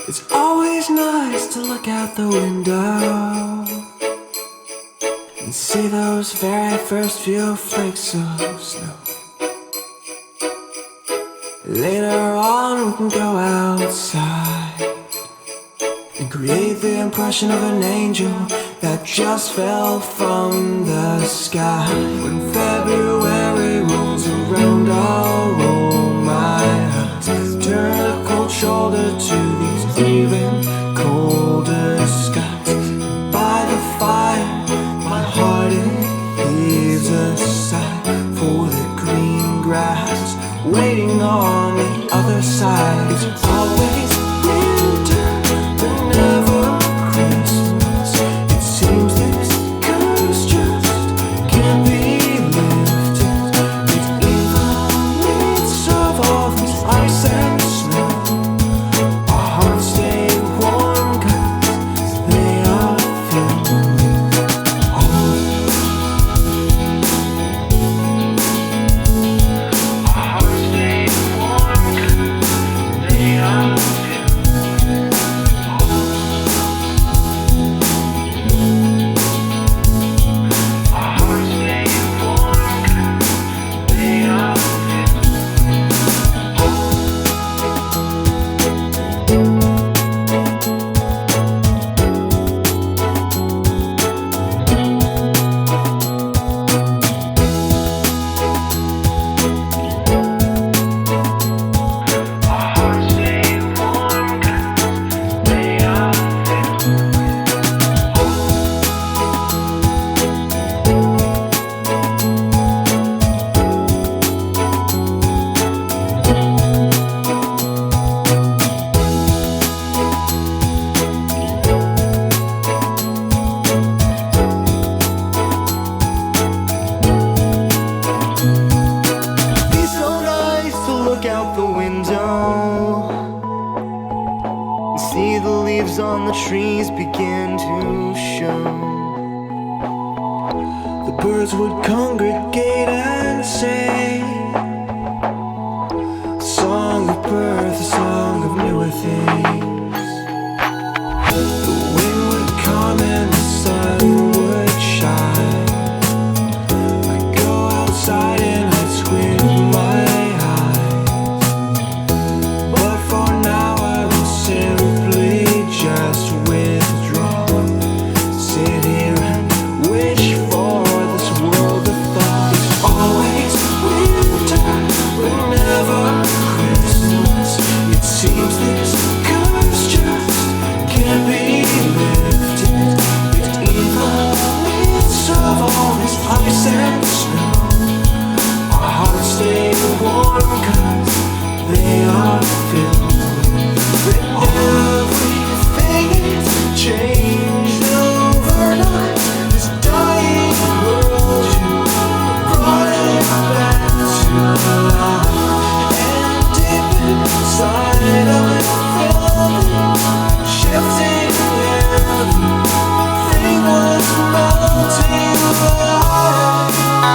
It's always nice to look out the window and see those very first few flakes of snow. Later on we can go outside and create the impression of an angel that just fell from the sky. When February rolls around, I'll roll my eyes, turn a cold shoulder to these even colder skies. By the fire, my heart it heaves a sigh for the green grass waiting on the other side. It's always winter, but never Christmas. It seems this curse just can't be lifted. It's in the midst of all this ice and snow. Our hearts stay warm 'cause they are filled with hope. Our hearts stay warm 'cause they are filled with hope. Our hearts stay warm 'cause they are filled with hope. Our hearts stay warm 'cause they are filled with hope. Be so nice to look out the window and see the leaves on the trees begin to show. The birds would congregate and say a song of birth, a song of newer things. The wind would come and the sun would shine. I'd go outside and I'd squint my eyes, but for now I will simply just withdraw. Sit here and wish for this world of thought. It's always winter, but never Christmas. It seems this curse just can't be lifted. It's in the midst of all this ice and snow. Our hearts stay warm 'cause they are filled with everything is changed overnight. This dying world, you brought it back to life. And deep inside I felt it shifting and everything was melting away.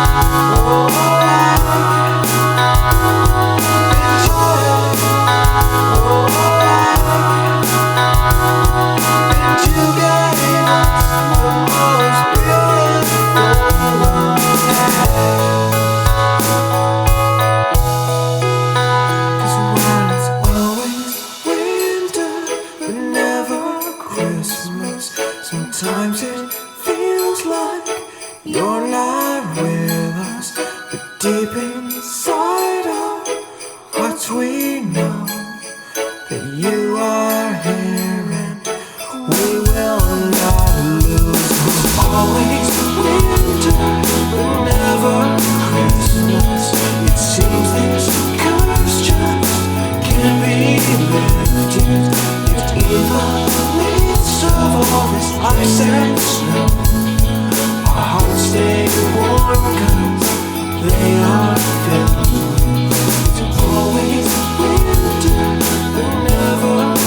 Sometimes it feels like you're not with us, but deep inside our hearts we know that you are here and we will not lose. It's always winter, but never Christmas. It seems this curse just can't be lifted. It's in the midst of all this ice and snow. Our hearts stay warm 'cause they are filled with. It's always winter, but never